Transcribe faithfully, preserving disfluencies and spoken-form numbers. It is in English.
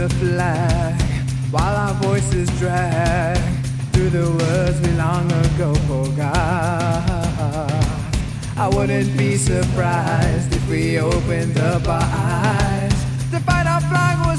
the flag while our voices drag through the words we long ago forgot. I wouldn't be surprised if we opened up our eyes to find our flag.